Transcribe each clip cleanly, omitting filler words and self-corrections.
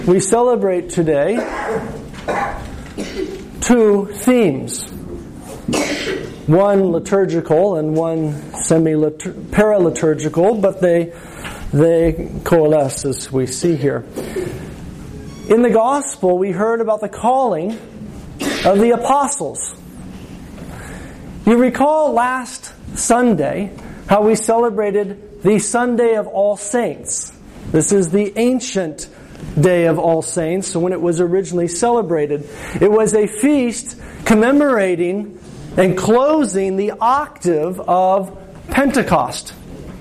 We celebrate today two themes. One liturgical and one paraliturgical, but they coalesce as we see here. In the Gospel, we heard about the calling of the apostles. You recall last Sunday how we celebrated the Sunday of All Saints. This is the ancient Day of All Saints, when it was originally celebrated. It was a feast commemorating and closing the octave of Pentecost.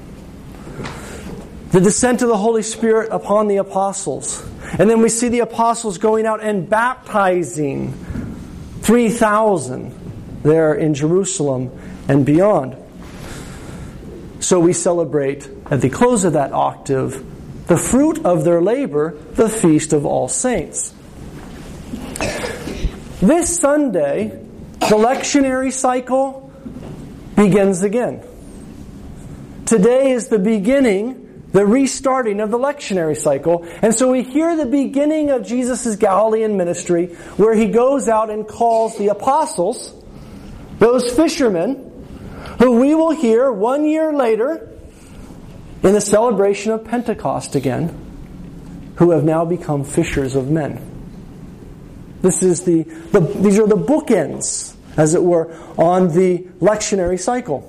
The descent of the Holy Spirit upon the apostles. And then we see the apostles going out and baptizing 3,000 there in Jerusalem and beyond. So we celebrate at the close of that octave the fruit of their labor, the Feast of All Saints. This Sunday, the lectionary cycle begins again. Today is the beginning, the restarting of the lectionary cycle. And so we hear the beginning of Jesus' Galilean ministry, where He goes out and calls the apostles, those fishermen, who we will hear 1 year later in the celebration of Pentecost again, who have now become fishers of men. These are the bookends, as it were, on the lectionary cycle.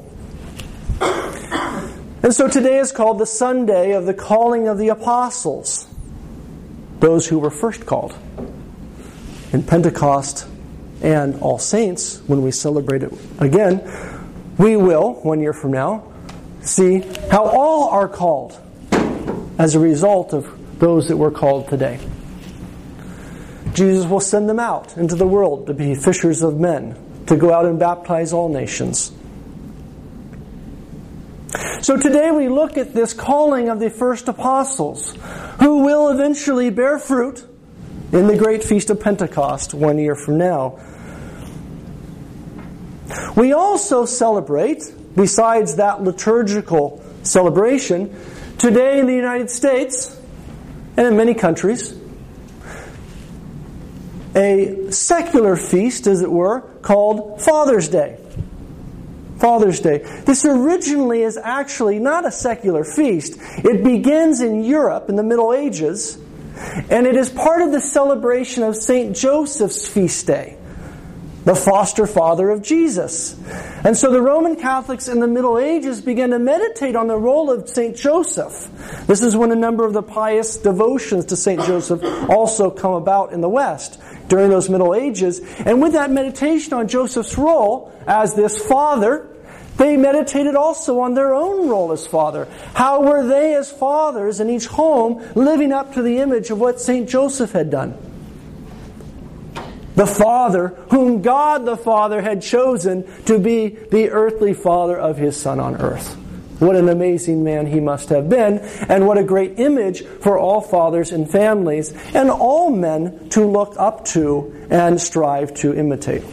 And so today is called the Sunday of the calling of the apostles, those who were first called. In Pentecost and All Saints, when we celebrate it again, we will, 1 year from now, see how all are called as a result of those that were called today. Jesus will send them out into the world to be fishers of men, to go out and baptize all nations. So today we look at this calling of the first apostles, who will eventually bear fruit in the great feast of Pentecost 1 year from now. We also celebrate, besides that liturgical celebration, today in the United States and in many countries, a secular feast, as it were, called Father's Day. Father's Day. This originally is actually not a secular feast. It begins in Europe in the Middle Ages, and it is part of the celebration of St. Joseph's feast day, the foster father of Jesus. And so the Roman Catholics in the Middle Ages began to meditate on the role of St. Joseph. This is when a number of the pious devotions to St. Joseph also come about in the West during those Middle Ages. And with that meditation on Joseph's role as this father, they meditated also on their own role as father. How were they as fathers in each home living up to the image of what St. Joseph had done? The Father, whom God the Father had chosen to be the earthly father of His Son on earth. What an amazing man he must have been, and what a great image for all fathers and families, and all men to look up to and strive to imitate.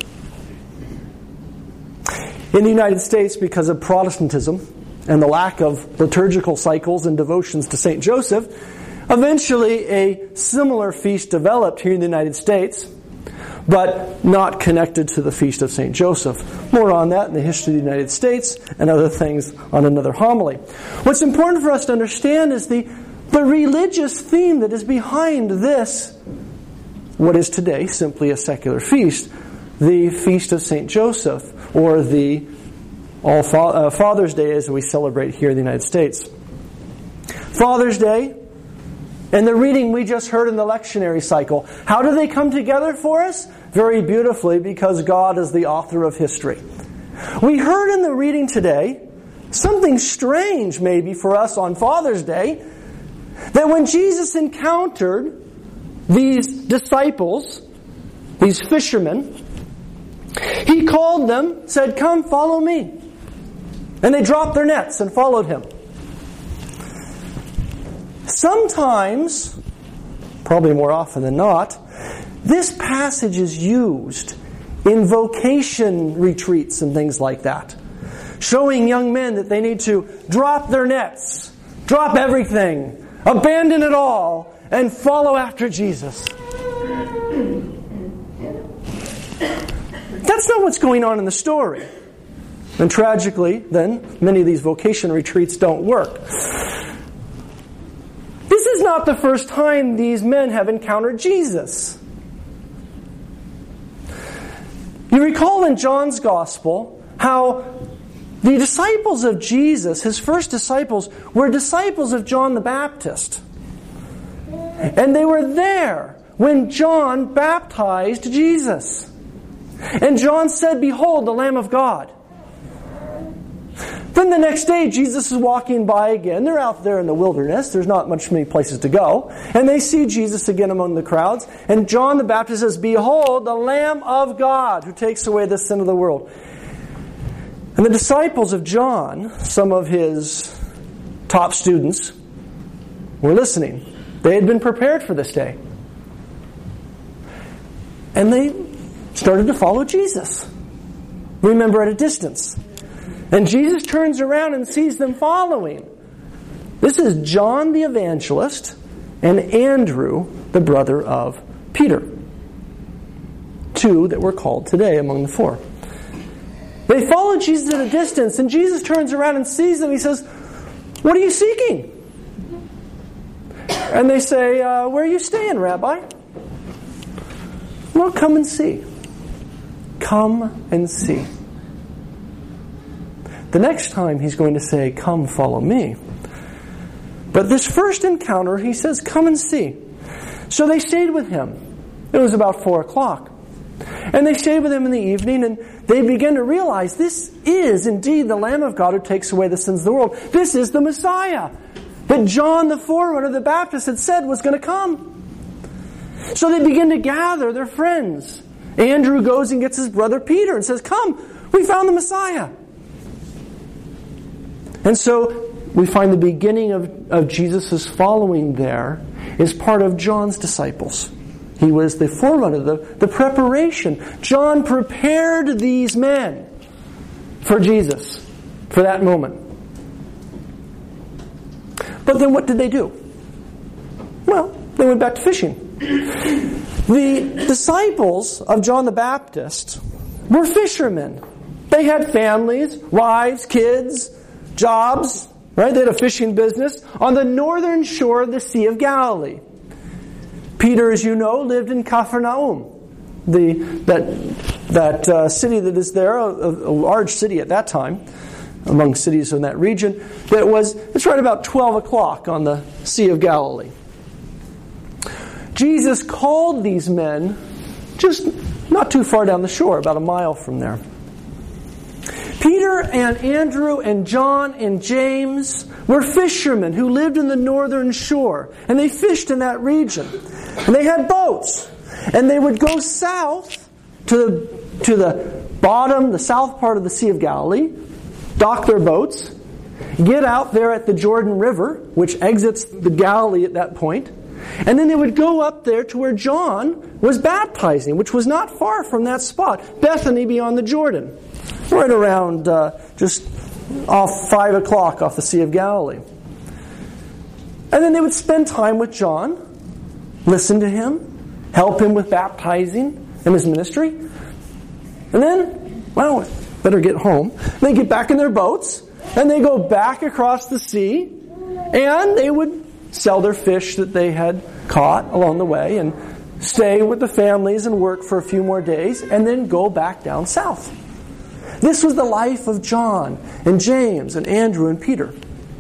In the United States, because of Protestantism and the lack of liturgical cycles and devotions to St. Joseph, eventually a similar feast developed here in the United States, but not connected to the feast of St. Joseph. More on that in the history of the United States and other things on another homily. What's important for us to understand is the religious theme that is behind this, what is today simply a secular feast, the Feast of St. Joseph, or the Father's Day as we celebrate here in the United States. Father's Day and the reading we just heard in the lectionary cycle. How do they come together for us? Very beautifully, because God is the author of history. We heard in the reading today something strange maybe for us on Father's Day, that when Jesus encountered these disciples, these fishermen, He called them, said, "Come, follow me." And they dropped their nets and followed Him. Sometimes, probably more often than not, this passage is used in vocation retreats and things like that, showing young men that they need to drop their nets, drop everything, abandon it all, and follow after Jesus. That's not what's going on in the story. And tragically, then, many of these vocation retreats don't work. This is not the first time these men have encountered Jesus. You recall in John's Gospel how the disciples of Jesus, his first disciples, were disciples of John the Baptist. And they were there when John baptized Jesus. And John said, "Behold, the Lamb of God." Then the next day, Jesus is walking by again. They're out there in the wilderness. There's not many places to go. And they see Jesus again among the crowds. And John the Baptist says, "Behold, the Lamb of God who takes away the sin of the world." And the disciples of John, some of his top students, were listening. They had been prepared for this day. And they started to follow Jesus. Remember, at a distance. And Jesus turns around and sees them following. This is John the evangelist and Andrew, the brother of Peter. Two that were called today among the four. They follow Jesus at a distance, and Jesus turns around and sees them. He says, "What are you seeking?" And they say, "Where are you staying, Rabbi?" "Well, come and see." Come and see. The next time he's going to say, "Come, follow me." But this first encounter, he says, "Come and see." So they stayed with him. It was about 4 o'clock. And they stayed with him in the evening, and they began to realize this is indeed the Lamb of God who takes away the sins of the world. This is the Messiah that John the forerunner, the Baptist, had said was going to come. So they begin to gather their friends. Andrew goes and gets his brother Peter and says, "Come, we found the Messiah." And so we find the beginning of Jesus' following there is part of John's disciples. He was the forerunner, the preparation. John prepared these men for Jesus, for that moment. But then what did they do? Well, they went back to fishing. The disciples of John the Baptist were fishermen. They had families, wives, kids, jobs, right? They had a fishing business on the northern shore of the Sea of Galilee. Peter, as you know, lived in Capernaum, that city that is there, a large city at that time, among cities in that region. It's right about 12 o'clock on the Sea of Galilee. Jesus called these men just not too far down the shore, about a mile from there. Peter and Andrew and John and James were fishermen who lived in the northern shore. And they fished in that region. And they had boats. And they would go south to the bottom, the south part of the Sea of Galilee, dock their boats, get out there at the Jordan River, which exits the Galilee at that point. And then they would go up there to where John was baptizing, which was not far from that spot, Bethany beyond the Jordan. Right around just off 5 o'clock off the Sea of Galilee. And then they would spend time with John, listen to him, help him with baptizing and his ministry. And then, well, better get home. They get back in their boats, and they go back across the sea, and they would sell their fish that they had caught along the way, and stay with the families and work for a few more days, and then go back down south. This was the life of John and James and Andrew and Peter.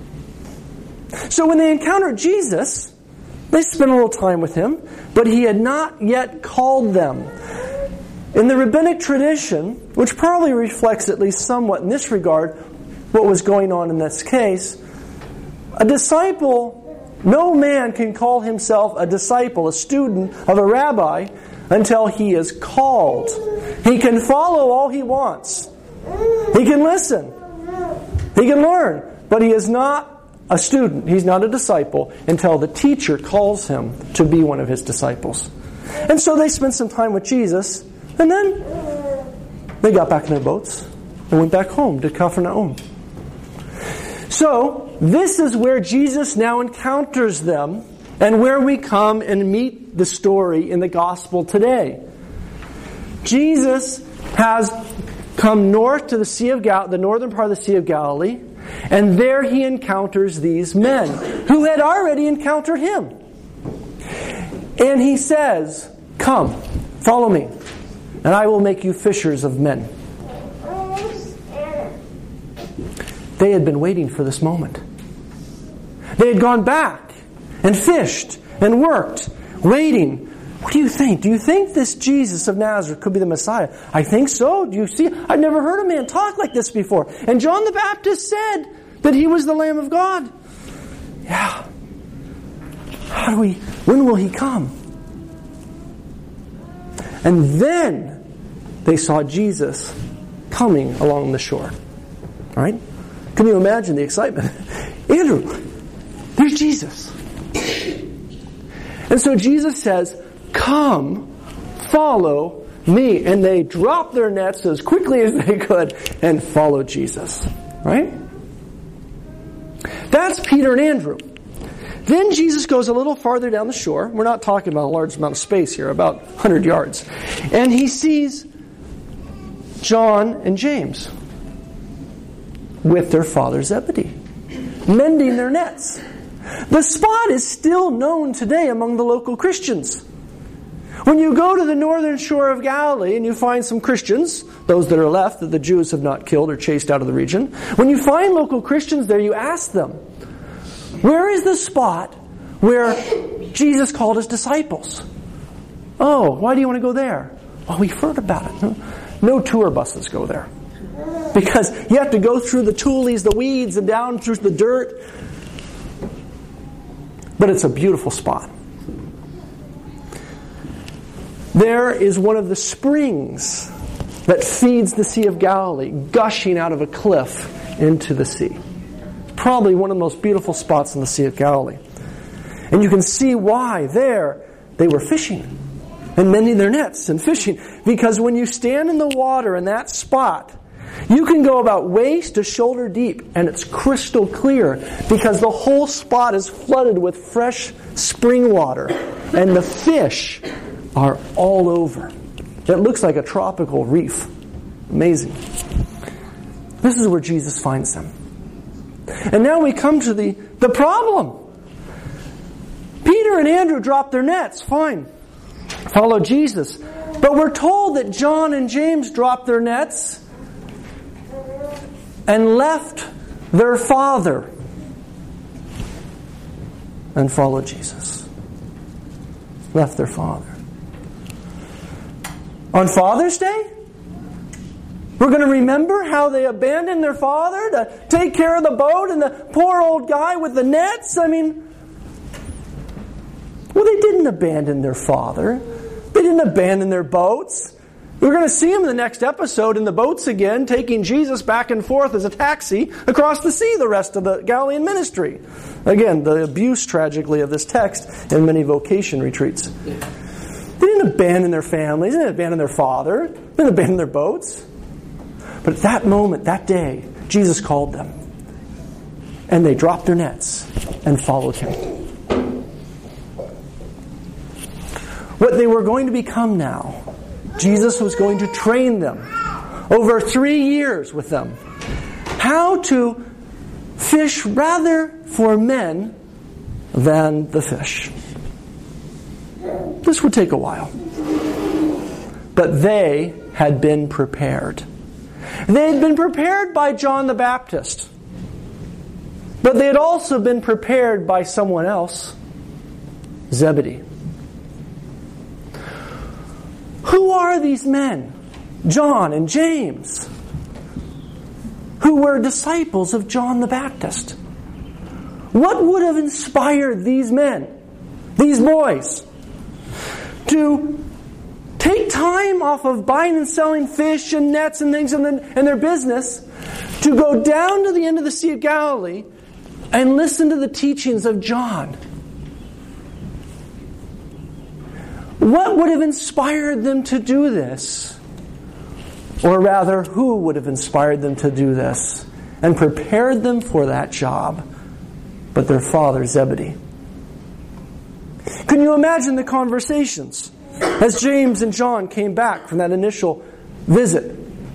So when they encountered Jesus, they spent a little time with him, but he had not yet called them. In the rabbinic tradition, which probably reflects at least somewhat in this regard what was going on in this case, a disciple, no man can call himself a disciple, a student of a rabbi, until he is called. He can follow all he wants. He can listen. He can learn. But he is not a student. He's not a disciple until the teacher calls him to be one of his disciples. And so they spent some time with Jesus, and then they got back in their boats and went back home to Capernaum. So, this is where Jesus now encounters them and where we come and meet the story in the gospel today. Jesus has come north to the Sea of the northern part of the Sea of Galilee, and there he encounters these men who had already encountered him. And he says, "Come, follow me, and I will make you fishers of men." They had been waiting for this moment. They had gone back and fished and worked, waiting. What do you think? Do you think this Jesus of Nazareth could be the Messiah? I think so. Do you see? I've never heard a man talk like this before. And John the Baptist said that he was the Lamb of God. Yeah. When will he come? And then they saw Jesus coming along the shore. All right? Can you imagine the excitement? Andrew, there's Jesus. And so Jesus says, "Come, follow me." And they dropped their nets as quickly as they could and followed Jesus. Right? That's Peter and Andrew. Then Jesus goes a little farther down the shore. We're not talking about a large amount of space here, about 100 yards. And he sees John and James with their father Zebedee, mending their nets. The spot is still known today among the local Christians. When you go to the northern shore of Galilee and you find some Christians, those that are left that the Jews have not killed or chased out of the region, when you find local Christians there, you ask them, "Where is the spot where Jesus called his disciples?" "Oh, why do you want to go there?" "Well, we've heard about it." No tour buses go there. Because you have to go through the tules, the weeds, and down through the dirt. But it's a beautiful spot. There is one of the springs that feeds the Sea of Galilee, gushing out of a cliff into the sea. Probably one of the most beautiful spots in the Sea of Galilee. And you can see why there they were fishing and mending their nets and fishing. Because when you stand in the water in that spot, you can go about waist to shoulder deep, and it's crystal clear because the whole spot is flooded with fresh spring water, and the fish are all over. It looks like a tropical reef. Amazing. This is where Jesus finds them. And now we come to the problem. Peter and Andrew dropped their nets. Fine. Follow Jesus. But we're told that John and James dropped their nets and left their father and followed Jesus. Left their father. On Father's Day, we're going to remember how they abandoned their father to take care of the boat and the poor old guy with the nets. I mean, well, they didn't abandon their father. They didn't abandon their boats. We're going to see them in the next episode in the boats again, taking Jesus back and forth as a taxi across the sea the rest of the Galilean ministry. Again, the abuse, tragically, of this text in many vocation retreats. They didn't abandon their families. They didn't abandon their father. They didn't abandon their boats. But at that moment, that day, Jesus called them. And they dropped their nets and followed him. What they were going to become now, Jesus was going to train them over 3 years with them how to fish rather for men than the fish. This would take a while. But they had been prepared. They had been prepared by John the Baptist. But they had also been prepared by someone else, Zebedee. Who are these men, John and James, who were disciples of John the Baptist? What would have inspired these men, these boys, to take time off of buying and selling fish and nets and things and their business to go down to the end of the Sea of Galilee and listen to the teachings of John? What would have inspired them to do this? Or rather, who would have inspired them to do this and prepared them for that job but their father, Zebedee? Can you imagine the conversations as James and John came back from that initial visit?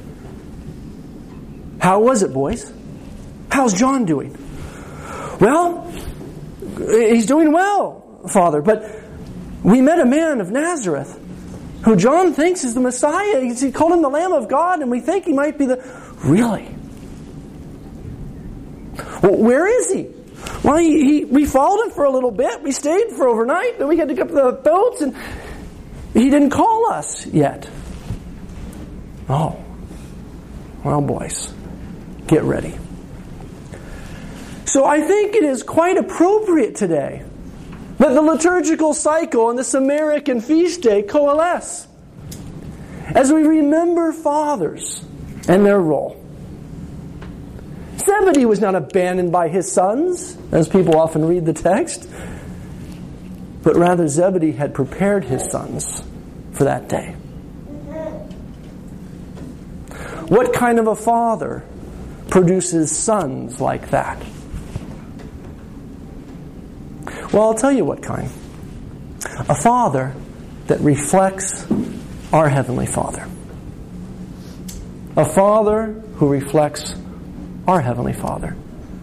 How was it, boys? How's John doing? Well, he's doing well, Father, but we met a man of Nazareth who John thinks is the Messiah. He called him the Lamb of God, and we think he might be the... Really? Well, where is he? Well, we followed him for a little bit. We stayed for overnight. Then we had to get the boats, and he didn't call us yet. Oh. Well, boys, get ready. So I think it is quite appropriate today that the liturgical cycle and this American feast day coalesce as we remember fathers and their role. Zebedee was not abandoned by his sons, as people often read the text, but rather Zebedee had prepared his sons for that day. What kind of a father produces sons like that? Well, I'll tell you what kind. A father that reflects our Heavenly Father. A father who reflects our Heavenly Father.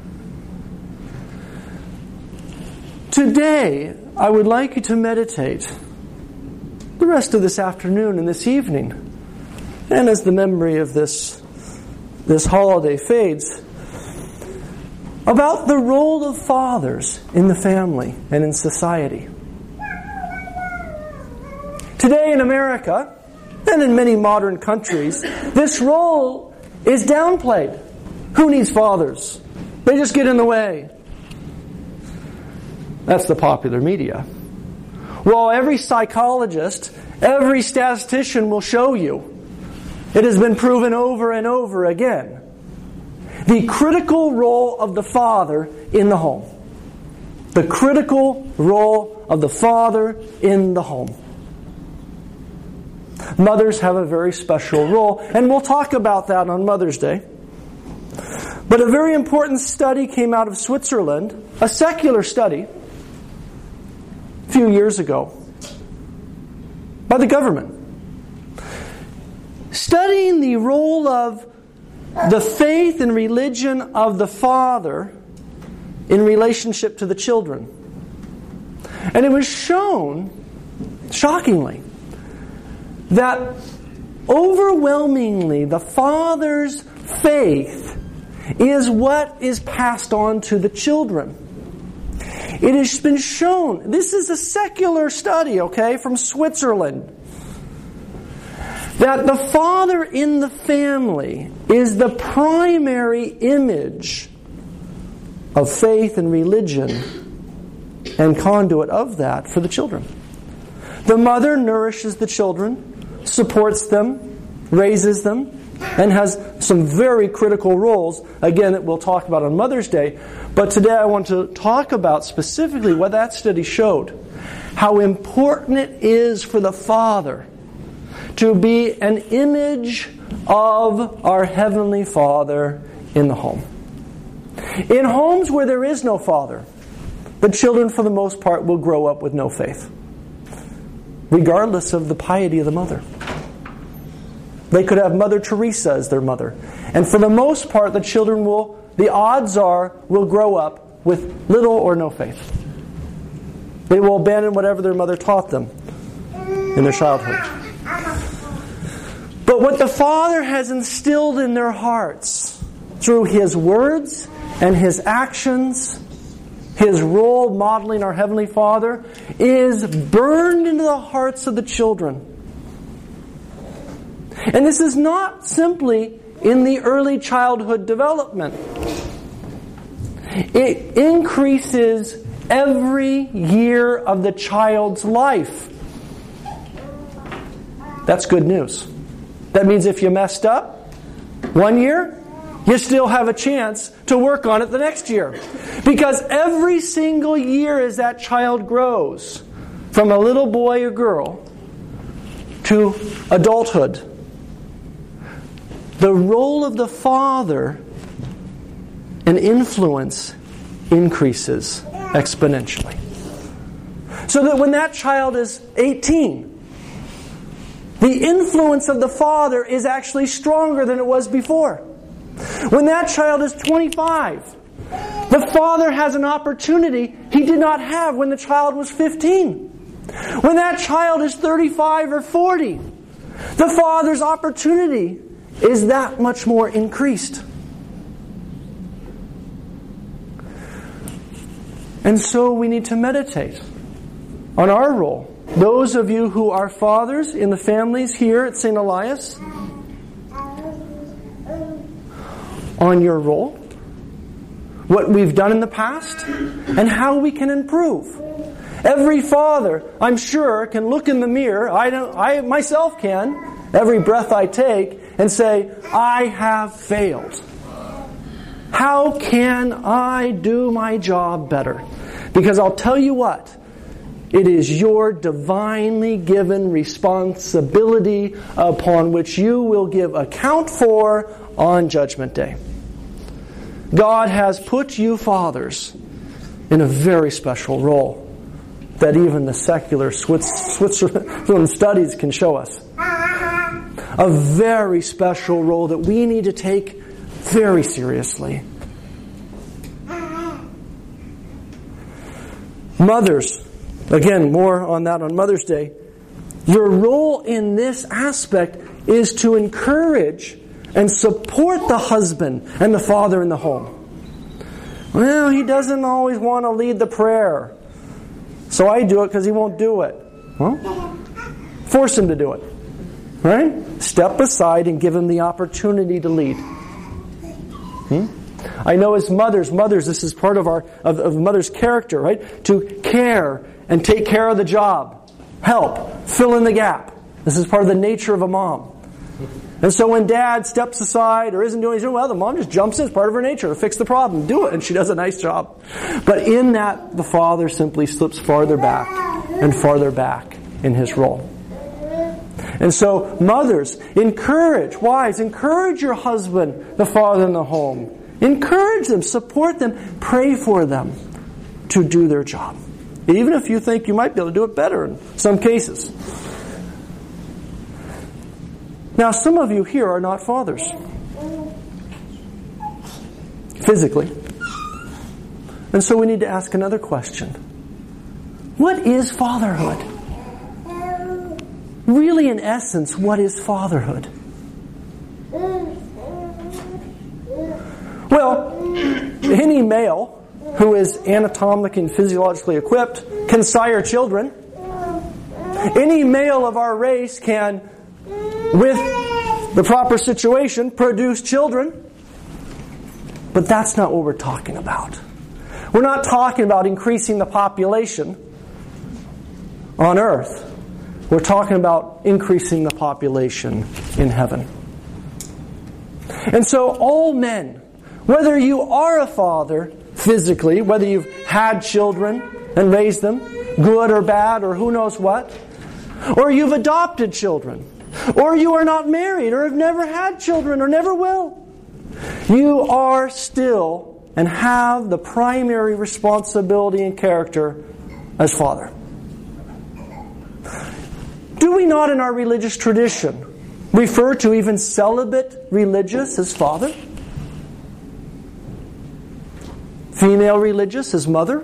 Today, I would like you to meditate the rest of this afternoon and this evening, and as the memory of this holiday fades, about the role of fathers in the family and in society. Today in America, and in many modern countries, this role is downplayed. Who needs fathers? They just get in the way. That's the popular media. Well, every psychologist, every statistician will show you, it has been proven over and over again, the critical role of the father in the home. The critical role of the father in the home. Mothers have a very special role, and we'll talk about that on Mother's Day. But a very important study came out of Switzerland, a secular study, a few years ago, by the government, studying the role of the faith and religion of the father in relationship to the children. And it was shown, shockingly, that overwhelmingly the father's faith is what is passed on to the children. It has been shown, this is a secular study, okay, from Switzerland, that the father in the family is the primary image of faith and religion and conduit of that for the children. The mother nourishes the children, supports them, raises them, and has some very critical roles, again, that we'll talk about on Mother's Day. But today I want to talk about specifically what that study showed. How important it is for the father to be an image of our Heavenly Father in the home. In homes where there is no father, the children for the most part will grow up with no faith, regardless of the piety of the mother. They could have Mother Teresa as their mother. And for the most part, the children the odds are, will grow up with little or no faith. They will abandon whatever their mother taught them in their childhood. But what the Father has instilled in their hearts through His words and His actions, His role modeling our Heavenly Father, is burned into the hearts of the children. And this is not simply in the early childhood development. It increases every year of the child's life. That's good news. That means if you messed up one year, you still have a chance to work on it the next year. Because every single year as that child grows, from a little boy or girl to adulthood, the role of the father and influence increases exponentially. So that when that child is 18, the influence of the father is actually stronger than it was before. When that child is 25, the father has an opportunity he did not have when the child was 15. When that child is 35 or 40, the father's opportunity is that much more increased. And so we need to meditate on our role. Those of you who are fathers in the families here at St. Elias, on your role, what we've done in the past, and how we can improve. Every father, I'm sure, can look in the mirror, I myself can, every breath I take, and say, I have failed. How can I do my job better? Because I'll tell you what, it is your divinely given responsibility upon which you will give account for on Judgment Day. God has put you fathers in a very special role that even the secular Switzerland studies can show us. A very special role that we need to take very seriously. Mothers, again, more on that on Mother's Day. Your role in this aspect is to encourage and support the husband and the father in the home. Well, he doesn't always want to lead the prayer, so I do it because he won't do it. Well, force him to do it. Right? Step aside and give him the opportunity to lead. I know as mothers, this is part of of mother's character, right? To care and take care of the job. Help. Fill in the gap. This is part of the nature of a mom. And so when dad steps aside or isn't doing anything, well, the mom just jumps in. It's part of her nature to fix the problem. Do it. And she does a nice job. But in that, the father simply slips farther back and farther back in his role. And so, mothers, wives, encourage your husband, the father in the home. Encourage them, support them, pray for them to do their job. Even if you think you might be able to do it better in some cases. Now, some of you here are not fathers. Physically. And so we need to ask another question. What is fatherhood? Really, in essence, what is fatherhood? Well, any male who is anatomically and physiologically equipped can sire children. Any male of our race can, with the proper situation, produce children. But that's not what we're talking about. We're not talking about increasing the population on earth. We're talking about increasing the population in heaven. And so all men, whether you are a father physically, whether you've had children and raised them, good or bad or who knows what, or you've adopted children, or you are not married or have never had children or never will, you are still and have the primary responsibility and character as father. Do we not in our religious tradition refer to even celibate religious as father? Female religious as mother?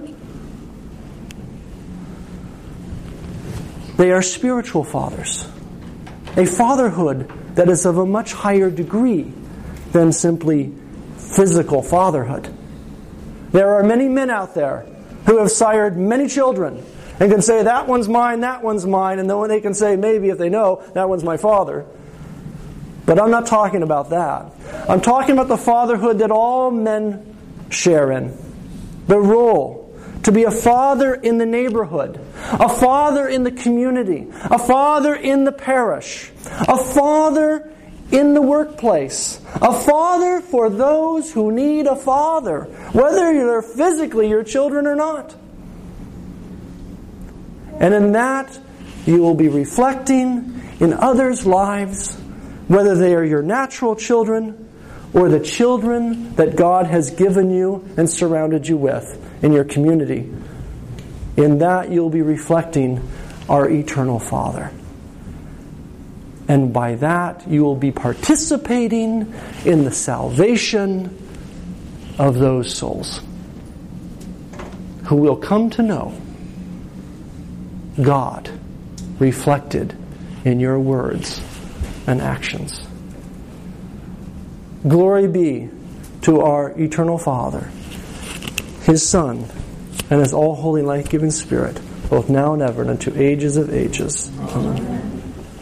They are spiritual fathers. A fatherhood that is of a much higher degree than simply physical fatherhood. There are many men out there who have sired many children and can say, that one's mine, and then they can say, maybe if they know, that one's my father. But I'm not talking about that. I'm talking about the fatherhood that all men share in. The role to be a father in the neighborhood, a father in the community, a father in the parish, a father in the workplace, a father for those who need a father, whether they're physically your children or not. And in that, you will be reflecting in others' lives, whether they are your natural children or the children that God has given you and surrounded you with in your community. In that you'll be reflecting our eternal Father. And by that you will be participating in the salvation of those souls who will come to know God reflected in your words and actions. Glory be to our eternal Father, His Son, and His all-holy life-giving Spirit, both now and ever, and unto ages of ages. Amen.